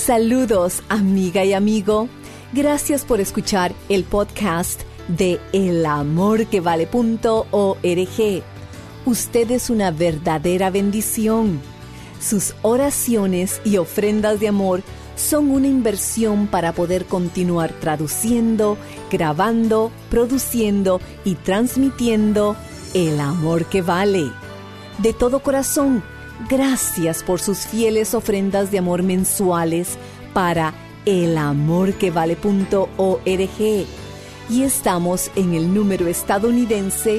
Saludos, amiga y amigo. Gracias por escuchar el podcast de elamorquevale.org. Usted es una verdadera bendición. Sus oraciones y ofrendas de amor son una inversión para poder continuar traduciendo, grabando, produciendo y transmitiendo el amor que vale. De todo corazón, gracias por sus fieles ofrendas de amor mensuales para elamorquevale.org. Y estamos en el número estadounidense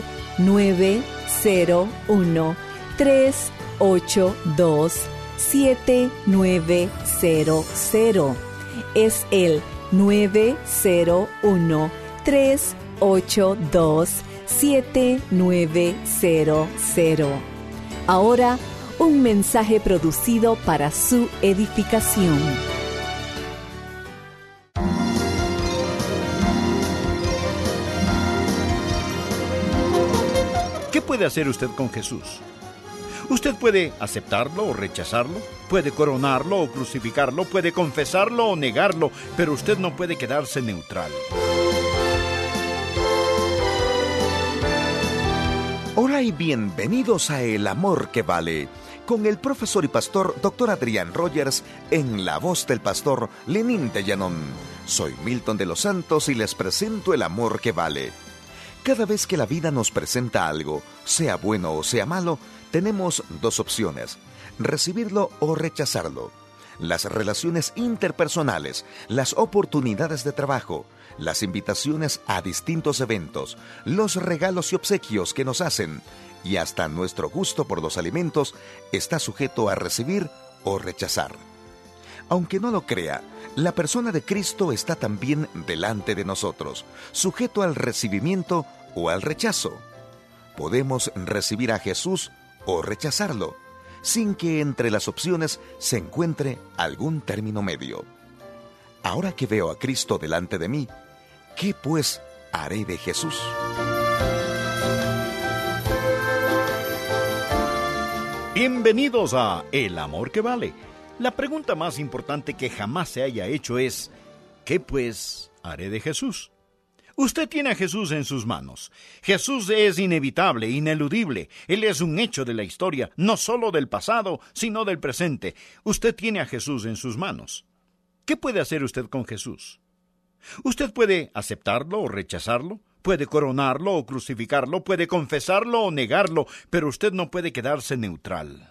901-382-7900. Es el 901-382-7900. Ahora, un mensaje producido para su edificación. ¿Qué puede hacer usted con Jesús? Usted puede aceptarlo o rechazarlo, puede coronarlo o crucificarlo, puede confesarlo o negarlo, pero usted no puede quedarse neutral. Hola y bienvenidos a El Amor que Vale, con el profesor y pastor Dr. Adrián Rogers en la voz del pastor Lenín de Llanón. Soy Milton de los Santos y les presento El Amor que Vale. Cada vez que la vida nos presenta algo, sea bueno o sea malo, tenemos dos opciones: recibirlo o rechazarlo. Las relaciones interpersonales, las oportunidades de trabajo, las invitaciones a distintos eventos, los regalos y obsequios que nos hacen, y hasta nuestro gusto por los alimentos está sujeto a recibir o rechazar. Aunque no lo crea, la persona de Cristo está también delante de nosotros, sujeto al recibimiento o al rechazo. Podemos recibir a Jesús o rechazarlo, sin que entre las opciones se encuentre algún término medio. Ahora que veo a Cristo delante de mí, ¿qué pues haré de Jesús? Bienvenidos a El Amor que Vale. La pregunta más importante que jamás se haya hecho es: ¿qué pues haré de Jesús? Usted tiene a Jesús en sus manos. Jesús es inevitable, ineludible. Él es un hecho de la historia, no solo del pasado, sino del presente. Usted tiene a Jesús en sus manos. ¿Qué puede hacer usted con Jesús? Usted puede aceptarlo o rechazarlo, puede coronarlo o crucificarlo, puede confesarlo o negarlo, pero usted no puede quedarse neutral.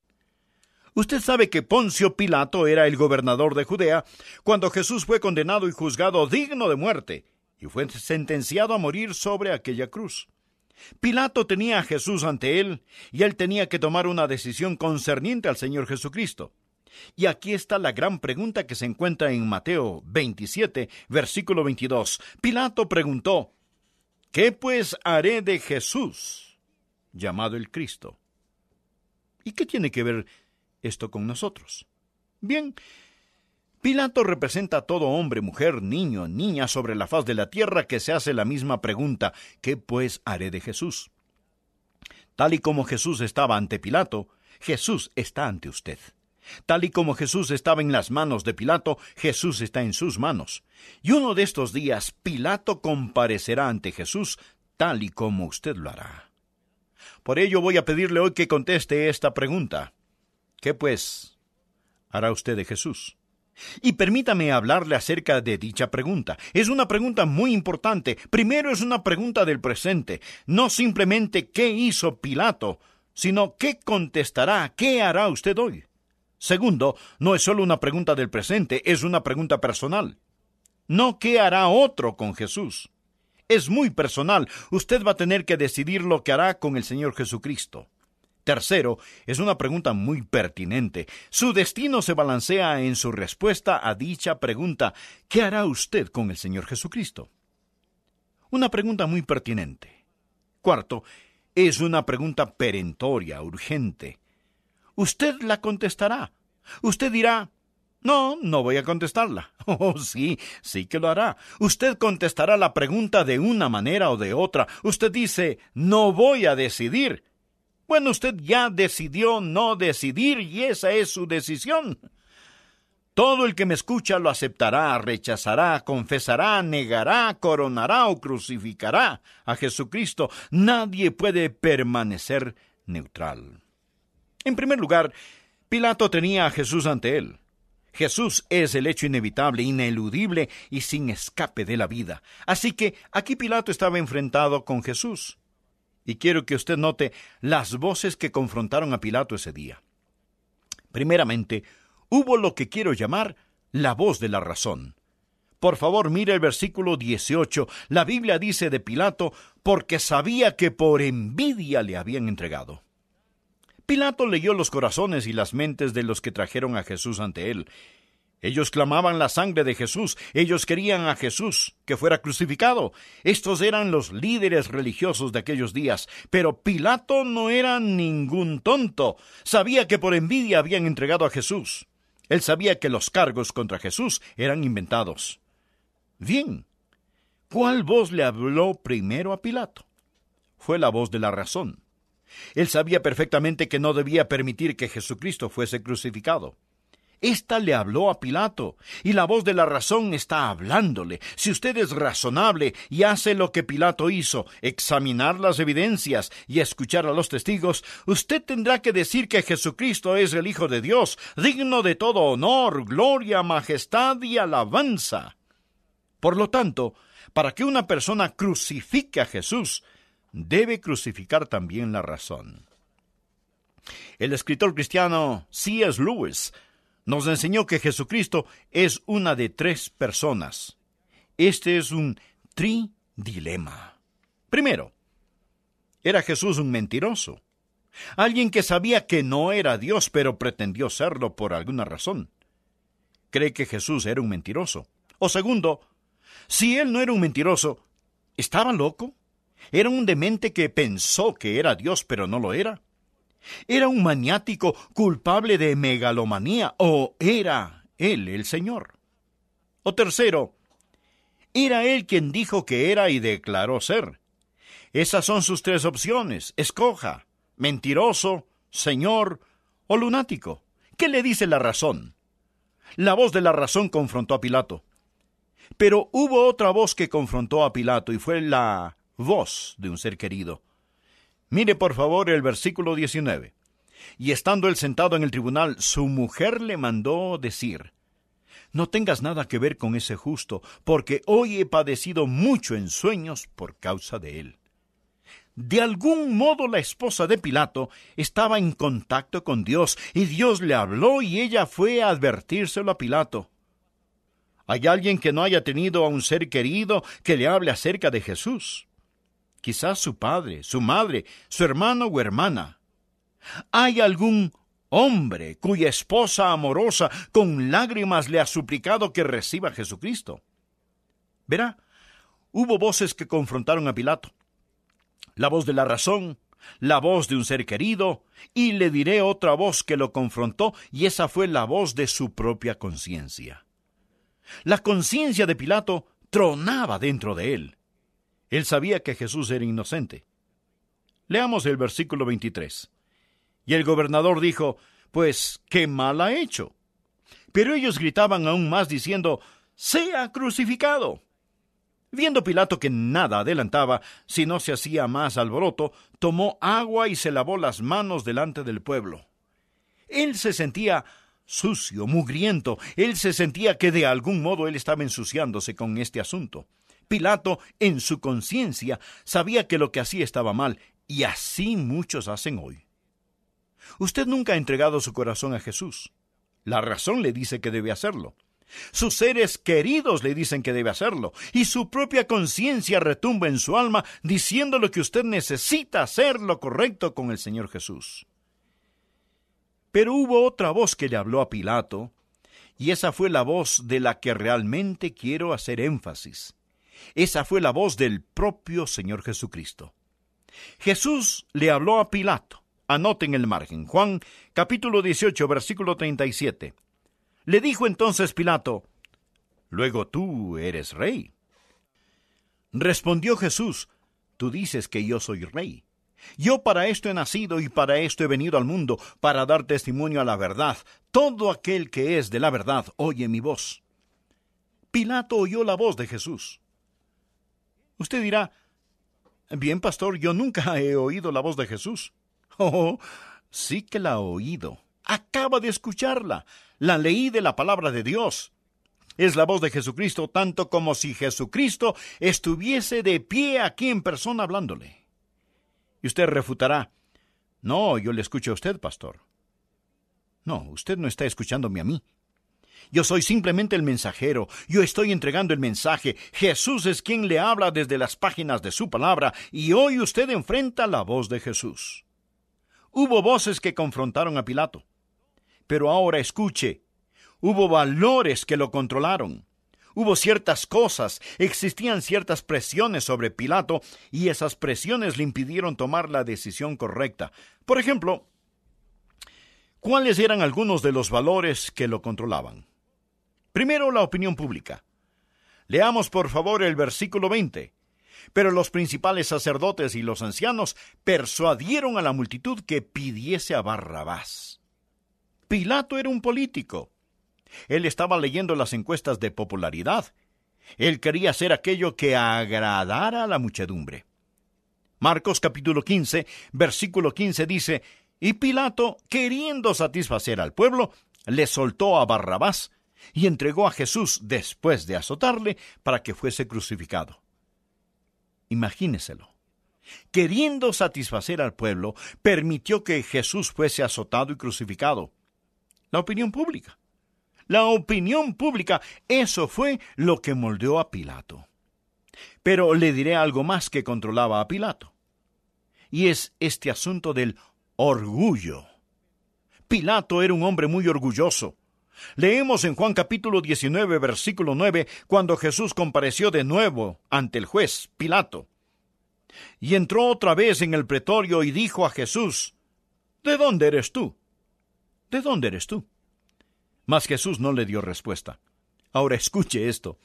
Usted sabe que Poncio Pilato era el gobernador de Judea cuando Jesús fue condenado y juzgado digno de muerte, y fue sentenciado a morir sobre aquella cruz. Pilato tenía a Jesús ante él, y él tenía que tomar una decisión concerniente al Señor Jesucristo. Y aquí está la gran pregunta que se encuentra en Mateo 27, versículo 22. Pilato preguntó: ¿qué pues haré de Jesús, llamado el Cristo? ¿Y qué tiene que ver esto con nosotros? Bien, Pilato representa a todo hombre, mujer, niño, niña sobre la faz de la tierra que se hace la misma pregunta: ¿qué pues haré de Jesús? Tal y como Jesús estaba ante Pilato, Jesús está ante usted. Tal y como Jesús estaba en las manos de Pilato, Jesús está en sus manos. Y uno de estos días, Pilato comparecerá ante Jesús, tal y como usted lo hará. Por ello voy a pedirle hoy que conteste esta pregunta: ¿qué pues hará usted de Jesús? Y permítame hablarle acerca de dicha pregunta. Es una pregunta muy importante. Primero, es una pregunta del presente. No simplemente qué hizo Pilato, sino qué contestará, qué hará usted hoy. Segundo, no es solo una pregunta del presente, es una pregunta personal. No qué hará otro con Jesús. Es muy personal. Usted va a tener que decidir lo que hará con el Señor Jesucristo. Tercero, es una pregunta muy pertinente. Su destino se balancea en su respuesta a dicha pregunta: ¿qué hará usted con el Señor Jesucristo? Una pregunta muy pertinente. Cuarto, es una pregunta perentoria, urgente. Usted la contestará. Usted dirá: no voy a contestarla. Oh, sí que lo hará. Usted contestará la pregunta de una manera o de otra. Usted dice: no voy a decidir. Bueno, usted ya decidió no decidir y esa es su decisión. Todo el que me escucha lo aceptará, rechazará, confesará, negará, coronará o crucificará a Jesucristo. Nadie puede permanecer neutral. En primer lugar, Pilato tenía a Jesús ante él. Jesús es el hecho inevitable, ineludible y sin escape de la vida. Así que aquí Pilato estaba enfrentado con Jesús. Y quiero que usted note las voces que confrontaron a Pilato ese día. Primeramente, hubo lo que quiero llamar la voz de la razón. Por favor, mire el versículo 18. La Biblia dice de Pilato, porque sabía que por envidia le habían entregado. Pilato leyó los corazones y las mentes de los que trajeron a Jesús ante él. Ellos clamaban la sangre de Jesús. Ellos querían a Jesús que fuera crucificado. Estos eran los líderes religiosos de aquellos días. Pero Pilato no era ningún tonto. Sabía que por envidia habían entregado a Jesús. Él sabía que los cargos contra Jesús eran inventados. Bien, ¿cuál voz le habló primero a Pilato? Fue la voz de la razón. Él sabía perfectamente que no debía permitir que Jesucristo fuese crucificado. Esta le habló a Pilato, y la voz de la razón está hablándole. Si usted es razonable y hace lo que Pilato hizo, examinar las evidencias y escuchar a los testigos, usted tendrá que decir que Jesucristo es el Hijo de Dios, digno de todo honor, gloria, majestad y alabanza. Por lo tanto, para que una persona crucifique a Jesús, debe crucificar también la razón. El escritor cristiano C.S. Lewis nos enseñó que Jesucristo es una de tres personas. Este es un tridilema. Primero, ¿era Jesús un mentiroso? Alguien que sabía que no era Dios, pero pretendió serlo por alguna razón. ¿Cree que Jesús era un mentiroso? O segundo, si él no era un mentiroso, ¿estaba loco? ¿Era un demente que pensó que era Dios, pero no lo era? ¿Era un maniático culpable de megalomanía o era él el Señor? O tercero, ¿era él quien dijo que era y declaró ser? Esas son sus tres opciones. Escoja: mentiroso, Señor o lunático. ¿Qué le dice la razón? La voz de la razón confrontó a Pilato. Pero hubo otra voz que confrontó a Pilato y fue la voz de un ser querido. Mire por favor el versículo 19. Y estando él sentado en el tribunal, su mujer le mandó decir: no tengas nada que ver con ese justo, porque hoy he padecido mucho en sueños por causa de él. De algún modo la esposa de Pilato estaba en contacto con Dios, y Dios le habló y ella fue a advertírselo a Pilato. ¿Hay alguien que no haya tenido a un ser querido que le hable acerca de Jesús? Quizás su padre, su madre, su hermano o hermana. ¿Hay algún hombre cuya esposa amorosa con lágrimas le ha suplicado que reciba a Jesucristo? Verá, hubo voces que confrontaron a Pilato. La voz de la razón, la voz de un ser querido, y le diré otra voz que lo confrontó, y esa fue la voz de su propia conciencia. La conciencia de Pilato tronaba dentro de él. Él sabía que Jesús era inocente. Leamos el versículo 23. Y el gobernador dijo: pues, ¿qué mal ha hecho? Pero ellos gritaban aún más diciendo: ¡sea crucificado! Viendo Pilato que nada adelantaba, si no se hacía más alboroto, tomó agua y se lavó las manos delante del pueblo. Él se sentía sucio, mugriento. Él se sentía que de algún modo él estaba ensuciándose con este asunto. Pilato, en su conciencia, sabía que lo que hacía estaba mal, y así muchos hacen hoy. Usted nunca ha entregado su corazón a Jesús. La razón le dice que debe hacerlo. Sus seres queridos le dicen que debe hacerlo, y su propia conciencia retumba en su alma diciéndole que usted necesita hacer lo correcto con el Señor Jesús. Pero hubo otra voz que le habló a Pilato, y esa fue la voz de la que realmente quiero hacer énfasis. Esa fue la voz del propio Señor Jesucristo. Jesús le habló a Pilato. Anoten el margen. Juan, capítulo 18, versículo 37. Le dijo entonces Pilato: «Luego tú eres rey». Respondió Jesús: «Tú dices que yo soy rey. Yo para esto he nacido y para esto he venido al mundo, para dar testimonio a la verdad. Todo aquel que es de la verdad oye mi voz. Pilato oyó la voz de Jesús. Usted dirá, bien, pastor, yo nunca he oído la voz de Jesús. Oh, sí que la ha oído. Acaba de escucharla. La leí de la palabra de Dios. Es la voz de Jesucristo, tanto como si Jesucristo estuviese de pie aquí en persona hablándole. Y usted refutará, no, yo le escucho a usted, pastor. No, usted no está escuchándome a mí. Yo soy simplemente el mensajero. Yo estoy entregando el mensaje. Jesús es quien le habla desde las páginas de su palabra, y hoy usted enfrenta la voz de Jesús. Hubo voces que confrontaron a Pilato. Pero ahora escuche, hubo valores que lo controlaron. Hubo ciertas cosas, existían ciertas presiones sobre Pilato, y esas presiones le impidieron tomar la decisión correcta. Por ejemplo, ¿cuáles eran algunos de los valores que lo controlaban? Primero, la opinión pública. Leamos por favor el versículo 20. Pero los principales sacerdotes y los ancianos persuadieron a la multitud que pidiese a Barrabás. Pilato era un político. Él estaba leyendo las encuestas de popularidad. Él quería hacer aquello que agradara a la muchedumbre. Marcos capítulo 15, versículo 15 dice, y Pilato, queriendo satisfacer al pueblo, le soltó a Barrabás y entregó a Jesús después de azotarle para que fuese crucificado. Imagíneselo. Queriendo satisfacer al pueblo, permitió que Jesús fuese azotado y crucificado. La opinión pública. La opinión pública, eso fue lo que moldeó a Pilato. Pero le diré algo más que controlaba a Pilato. Y es este asunto del orgullo. Pilato era un hombre muy orgulloso. Leemos en Juan capítulo 19, versículo 9, cuando Jesús compareció de nuevo ante el juez Pilato. Y entró otra vez en el pretorio y dijo a Jesús, ¿de dónde eres tú? ¿De dónde eres tú? Mas Jesús no le dio respuesta. Ahora escuche esto.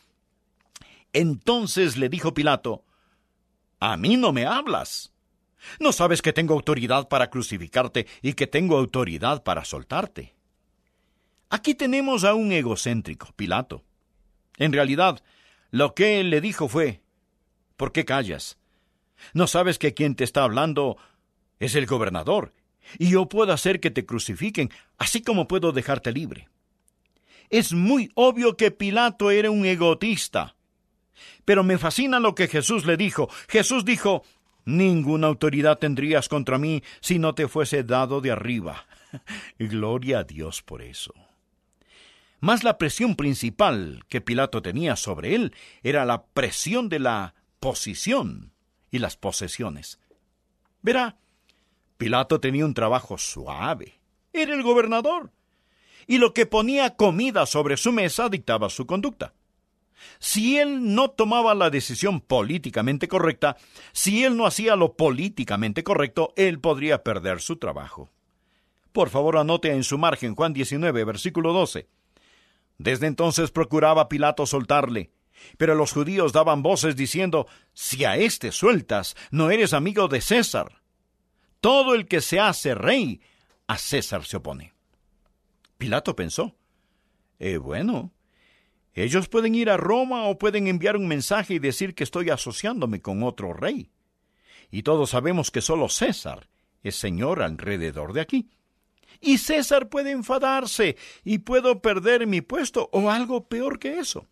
Entonces le dijo Pilato, ¿a mí no me hablas? ¿No sabes que tengo autoridad para crucificarte y que tengo autoridad para soltarte? Aquí tenemos a un egocéntrico, Pilato. En realidad, lo que él le dijo fue, ¿por qué callas? ¿No sabes que quien te está hablando es el gobernador? Y yo puedo hacer que te crucifiquen, así como puedo dejarte libre. Es muy obvio que Pilato era un egotista. Pero me fascina lo que Jesús le dijo. Jesús dijo, ninguna autoridad tendrías contra mí si no te fuese dado de arriba. Gloria a Dios por eso. Mas la presión principal que Pilato tenía sobre él era la presión de la posición y las posesiones. Verá, Pilato tenía un trabajo suave. Era el gobernador. Y lo que ponía comida sobre su mesa dictaba su conducta. Si él no tomaba la decisión políticamente correcta, si él no hacía lo políticamente correcto, él podría perder su trabajo. Por favor, anote en su margen Juan 19, versículo 12. Desde entonces procuraba Pilato soltarle, pero los judíos daban voces diciendo, si a éste sueltas, no eres amigo de César. Todo el que se hace rey, a César se opone. Pilato pensó, bueno, ellos pueden ir a Roma o pueden enviar un mensaje y decir que estoy asociándome con otro rey. Y todos sabemos que solo César es señor alrededor de aquí. Y César puede enfadarse y puedo perder mi puesto o algo peor que eso.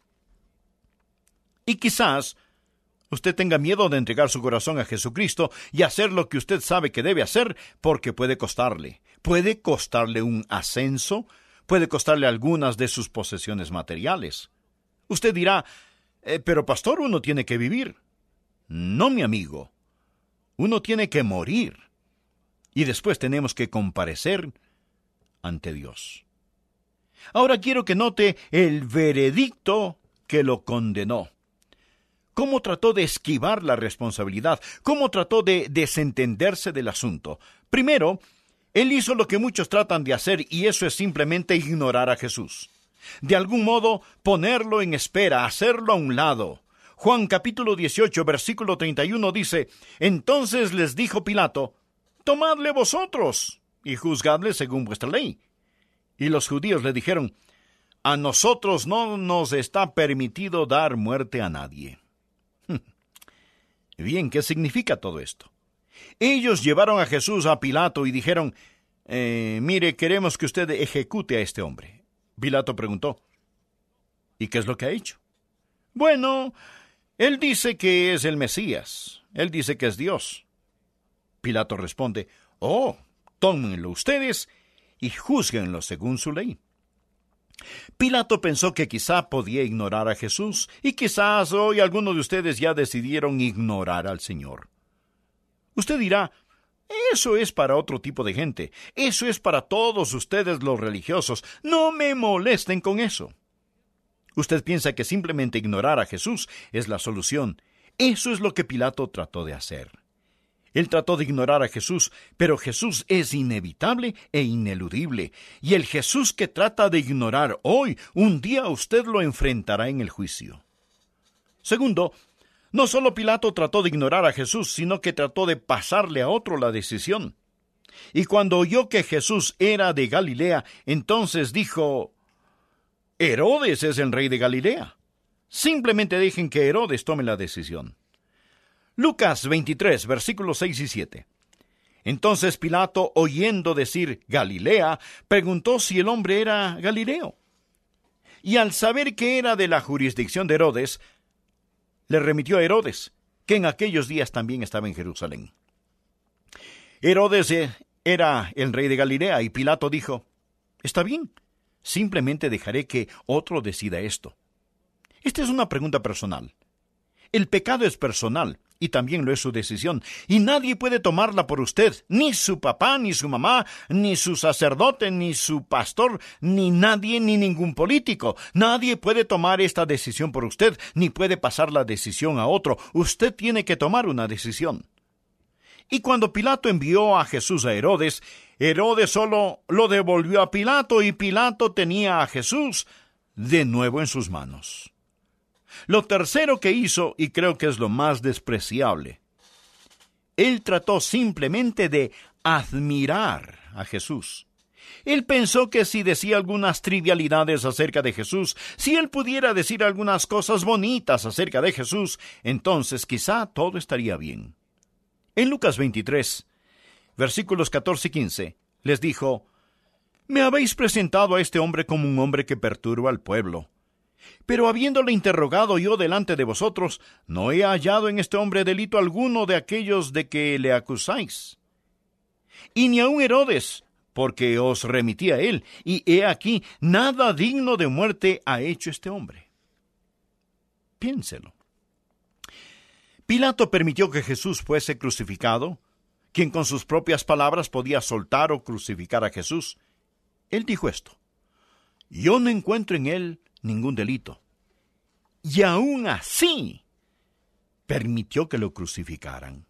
Y quizás usted tenga miedo de entregar su corazón a Jesucristo y hacer lo que usted sabe que debe hacer porque puede costarle. Puede costarle un ascenso, puede costarle algunas de sus posesiones materiales. Usted dirá, pero pastor, uno tiene que vivir. No, mi amigo. Uno tiene que morir. Y después tenemos que comparecer ante Dios. Ahora quiero que note el veredicto que lo condenó. ¿Cómo trató de esquivar la responsabilidad? ¿Cómo trató de desentenderse del asunto? Primero, él hizo lo que muchos tratan de hacer, y eso es simplemente ignorar a Jesús. De algún modo, ponerlo en espera, hacerlo a un lado. Juan capítulo 18, versículo 31 dice: Entonces les dijo Pilato: Tomadle vosotros y juzgadle según vuestra ley. Y los judíos le dijeron: A nosotros no nos está permitido dar muerte a nadie. Bien, ¿qué significa todo esto? Ellos llevaron a Jesús a Pilato y dijeron: mire, queremos que usted ejecute a este hombre. Pilato preguntó: ¿y qué es lo que ha hecho? Bueno, él dice que es el Mesías. Él dice que es Dios. Pilato responde: Oh, tómenlo ustedes y júzguenlo según su ley. Pilato pensó que quizá podía ignorar a Jesús, y quizás hoy algunos de ustedes ya decidieron ignorar al Señor. Usted dirá: eso es para otro tipo de gente, eso es para todos ustedes los religiosos, no me molesten con eso. Usted piensa que simplemente ignorar a Jesús es la solución. Eso es lo que Pilato trató de hacer. Él trató de ignorar a Jesús, pero Jesús es inevitable e ineludible. Y el Jesús que trata de ignorar hoy, un día usted lo enfrentará en el juicio. Segundo, no solo Pilato trató de ignorar a Jesús, sino que trató de pasarle a otro la decisión. Y cuando oyó que Jesús era de Galilea, entonces dijo: Herodes es el rey de Galilea. Simplemente dejen que Herodes tome la decisión. Lucas 23, versículos 6 y 7. Entonces Pilato, oyendo decir Galilea, preguntó si el hombre era Galileo. Y al saber que era de la jurisdicción de Herodes, le remitió a Herodes, que en aquellos días también estaba en Jerusalén. Herodes era el rey de Galilea, y Pilato dijo: Está bien, simplemente dejaré que otro decida esto. Esta es una pregunta personal. El pecado es personal, y también lo es su decisión, y nadie puede tomarla por usted, ni su papá, ni su mamá, ni su sacerdote, ni su pastor, ni nadie, ni ningún político. Nadie puede tomar esta decisión por usted, ni puede pasar la decisión a otro. Usted tiene que tomar una decisión. Y cuando Pilato envió a Jesús a Herodes, Herodes solo lo devolvió a Pilato, y Pilato tenía a Jesús de nuevo en sus manos. Lo tercero que hizo, y creo que es lo más despreciable, él trató simplemente de admirar a Jesús. Él pensó que si decía algunas trivialidades acerca de Jesús, si él pudiera decir algunas cosas bonitas acerca de Jesús, entonces quizá todo estaría bien. En Lucas 23, versículos 14 y 15, les dijo: Me habéis presentado a este hombre como un hombre que perturba al pueblo. Pero habiéndole interrogado yo delante de vosotros, no he hallado en este hombre delito alguno de aquellos de que le acusáis. Y ni aun Herodes, porque os remití a él, y he aquí, nada digno de muerte ha hecho este hombre. Piénselo. Pilato permitió que Jesús fuese crucificado, quien con sus propias palabras podía soltar o crucificar a Jesús. Él dijo esto: Yo no encuentro en él ningún delito. Y aún así, permitió que lo crucificaran.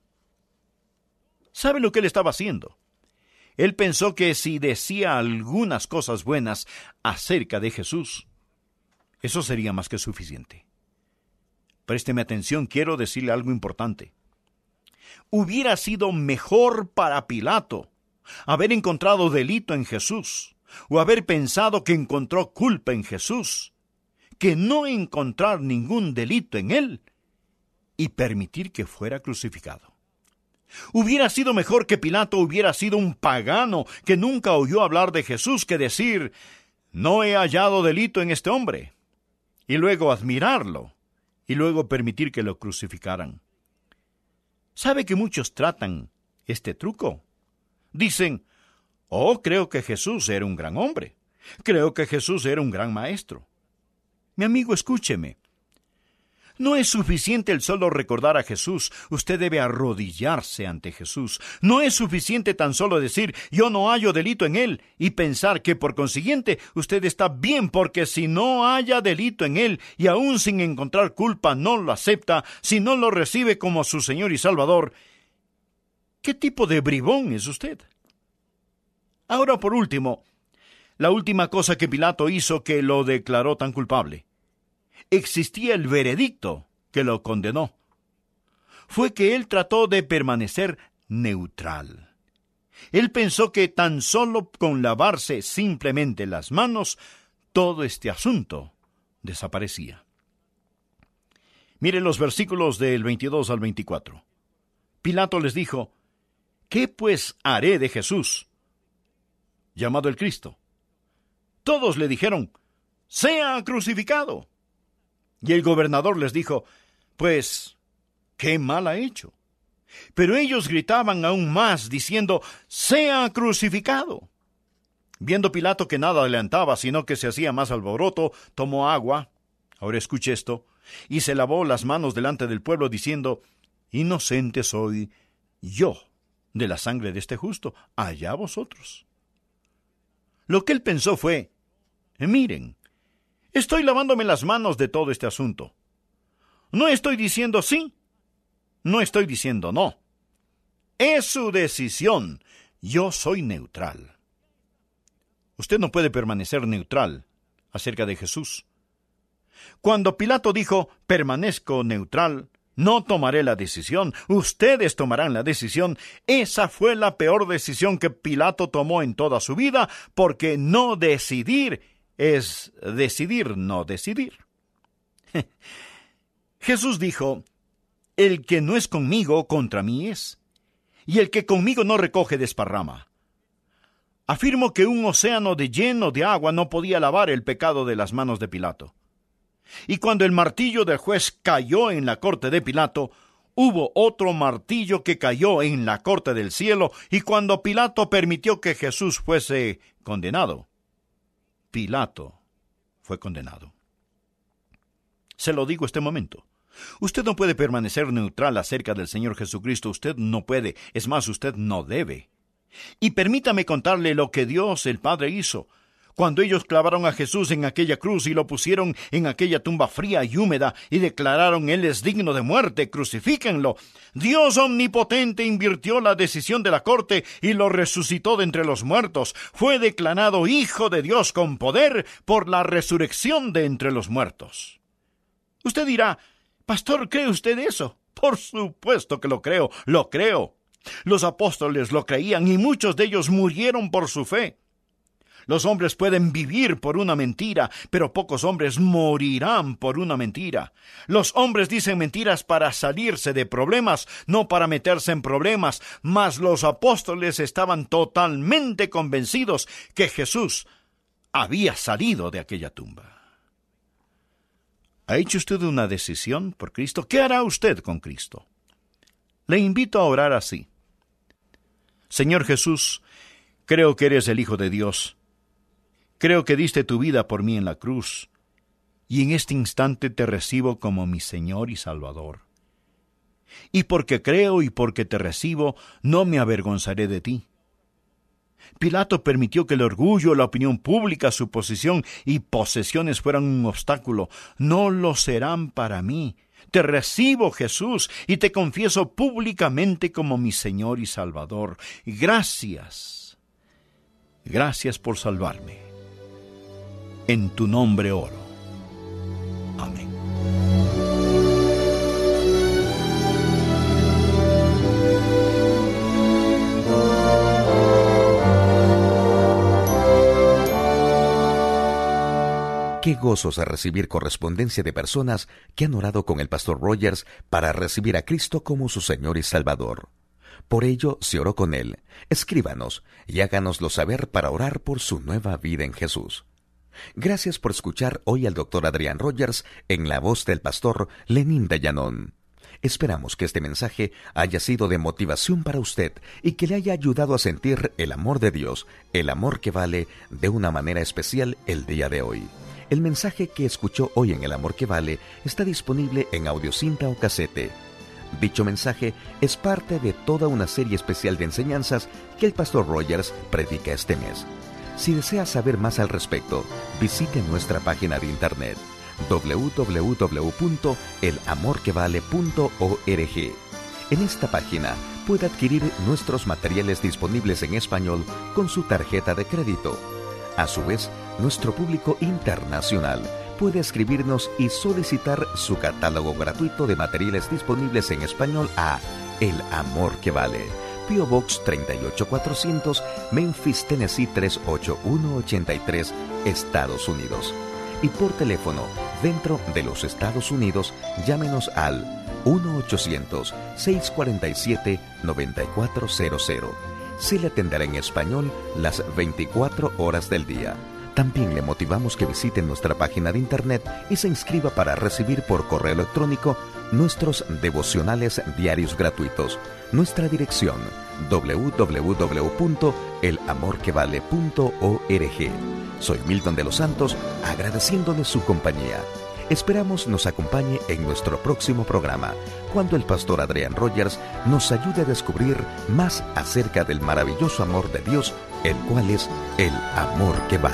¿Sabe lo que él estaba haciendo? Él pensó que si decía algunas cosas buenas acerca de Jesús, eso sería más que suficiente. Présteme atención, quiero decirle algo importante. Hubiera sido mejor para Pilato haber encontrado delito en Jesús, o haber pensado que encontró culpa en Jesús, que no encontrar ningún delito en él y permitir que fuera crucificado. Hubiera sido mejor que Pilato hubiera sido un pagano que nunca oyó hablar de Jesús que decir: No he hallado delito en este hombre, y luego admirarlo, y luego permitir que lo crucificaran. ¿Sabe que muchos tratan este truco? Dicen: Oh, creo que Jesús era un gran hombre. Creo que Jesús era un gran maestro. Mi amigo, escúcheme. No es suficiente el solo recordar a Jesús. Usted debe arrodillarse ante Jesús. No es suficiente tan solo decir: yo no hallo delito en él, y pensar que por consiguiente usted está bien, porque si no haya delito en él y aún sin encontrar culpa no lo acepta, si no lo recibe como su Señor y Salvador, ¿qué tipo de bribón es usted? Ahora, por último, la última cosa que Pilato hizo que lo declaró tan culpable. Existía el veredicto que lo condenó. Fue que él trató de permanecer neutral. Él pensó que tan solo con lavarse simplemente las manos, todo este asunto desaparecía. Miren los versículos del 22 al 24. Pilato les dijo: ¿qué pues haré de Jesús, llamado el Cristo? Todos le dijeron: sea crucificado. Y el gobernador les dijo: pues, ¿qué mal ha hecho? Pero ellos gritaban aún más, diciendo: sea crucificado. Viendo Pilato que nada adelantaba, sino que se hacía más alboroto, tomó agua, ahora escuche esto, y se lavó las manos delante del pueblo, diciendo: inocente soy yo de la sangre de este justo, allá vosotros. Lo que él pensó fue: miren, estoy lavándome las manos de todo este asunto. No estoy diciendo sí, no estoy diciendo no. Es su decisión. Yo soy neutral. Usted no puede permanecer neutral acerca de Jesús. Cuando Pilato dijo: permanezco neutral, no tomaré la decisión, ustedes tomarán la decisión, esa fue la peor decisión que Pilato tomó en toda su vida, porque no decidir es decidir no decidir. Jesús dijo: el que no es conmigo, contra mí es, y el que conmigo no recoge, desparrama. Afirmo que un océano lleno de agua no podía lavar el pecado de las manos de Pilato. Y cuando el martillo del juez cayó en la corte de Pilato, hubo otro martillo que cayó en la corte del cielo, y cuando Pilato permitió que Jesús fuese condenado, Pilato fue condenado. Se lo digo este momento. Usted no puede permanecer neutral acerca del Señor Jesucristo. Usted no puede. Es más, usted no debe. Y permítame contarle lo que Dios el Padre hizo. Cuando ellos clavaron a Jesús en aquella cruz y lo pusieron en aquella tumba fría y húmeda y declararon: Él es digno de muerte, crucifíquenlo. Dios omnipotente invirtió la decisión de la corte y lo resucitó de entre los muertos. Fue declarado Hijo de Dios con poder por la resurrección de entre los muertos. Usted dirá: Pastor, ¿cree usted eso? Por supuesto que lo creo, lo creo. Los apóstoles lo creían y muchos de ellos murieron por su fe. Los hombres pueden vivir por una mentira, pero pocos hombres morirán por una mentira. Los hombres dicen mentiras para salirse de problemas, no para meterse en problemas, mas los apóstoles estaban totalmente convencidos que Jesús había salido de aquella tumba. ¿Ha hecho usted una decisión por Cristo? ¿Qué hará usted con Cristo? Le invito a orar así: Señor Jesús, creo que eres el Hijo de Dios. Creo que diste tu vida por mí en la cruz, y en este instante te recibo como mi Señor y Salvador. Y porque creo y porque te recibo, no me avergonzaré de ti. Pilato permitió que el orgullo, la opinión pública, su posición y posesiones fueran un obstáculo. No lo serán para mí. Te recibo, Jesús, y te confieso públicamente como mi Señor y Salvador. Gracias. Gracias por salvarme. En tu nombre oro. Amén. Qué gozo a recibir correspondencia de personas que han orado con el pastor Rogers para recibir a Cristo como su Señor y Salvador. Por ello, se oró con él. Escríbanos y háganoslo saber para orar por su nueva vida en Jesús. Gracias por escuchar hoy al Dr. Adrián Rogers en la voz del pastor Lenín de Llanón. Esperamos que este mensaje haya sido de motivación para usted y que le haya ayudado a sentir el amor de Dios, el amor que vale, de una manera especial el día de hoy. El mensaje que escuchó hoy en El Amor que Vale está disponible en audiocinta o casete. Dicho mensaje es parte de toda una serie especial de enseñanzas que el pastor Rogers predica este mes. Si desea saber más al respecto, visite nuestra página de internet www.elamorquevale.org. En esta página puede adquirir nuestros materiales disponibles en español con su tarjeta de crédito. A su vez, nuestro público internacional puede escribirnos y solicitar su catálogo gratuito de materiales disponibles en español a El Amor que Vale. P.O. Box 38400, Memphis, Tennessee 38183, Estados Unidos. Y por teléfono, dentro de los Estados Unidos, llámenos al 1-800-647-9400. Se le atenderá en español las 24 horas del día. También le motivamos que visite nuestra página de internet y se inscriba para recibir por correo electrónico nuestros devocionales diarios gratuitos. Nuestra dirección: www.elamorquevale.org. Soy Milton de los Santos, agradeciéndole su compañía. Esperamos nos acompañe en nuestro próximo programa, cuando el pastor Adrián Rogers nos ayude a descubrir más acerca del maravilloso amor de Dios, el cual es el amor que vale.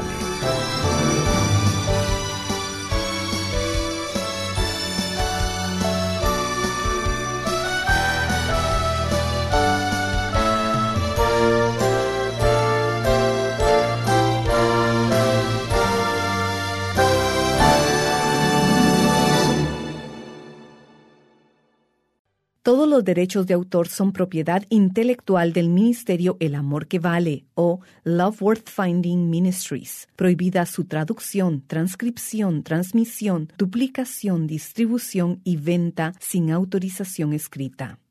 Todos los derechos de autor son propiedad intelectual del Ministerio El Amor que Vale o Love Worth Finding Ministries. Prohibida su traducción, transcripción, transmisión, duplicación, distribución y venta sin autorización escrita.